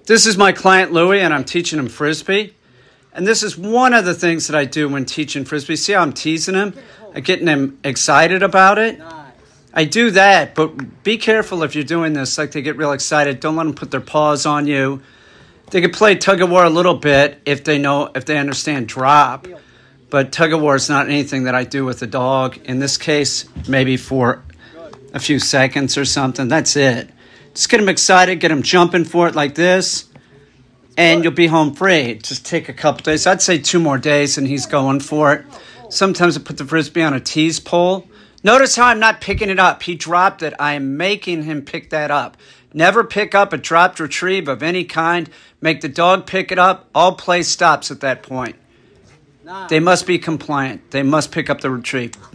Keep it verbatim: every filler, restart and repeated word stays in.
This is my client Louie, and I'm teaching him Frisbee. And this is one of the things that I do when teaching Frisbee. See how I'm teasing him? I'm getting him excited about it. I do that, but be careful if you're doing this. Like, they get real excited. Don't let them put their paws on you. They can play tug-of-war a little bit if they know, if they understand drop. But tug-of-war is not anything that I do with a dog. In this case, maybe for a few seconds or something. That's it. Just get them excited, get them jumping for it like this, and you'll be home free. Just take a couple days. I'd say two more days, and he's going for it. Sometimes I put the Frisbee on a tease pole. Notice how I'm not picking it up. He dropped it. I am making him pick that up. Never pick up a dropped retrieve of any kind. Make the dog pick it up. All play stops at that point. They must be compliant. They must pick up the retrieve.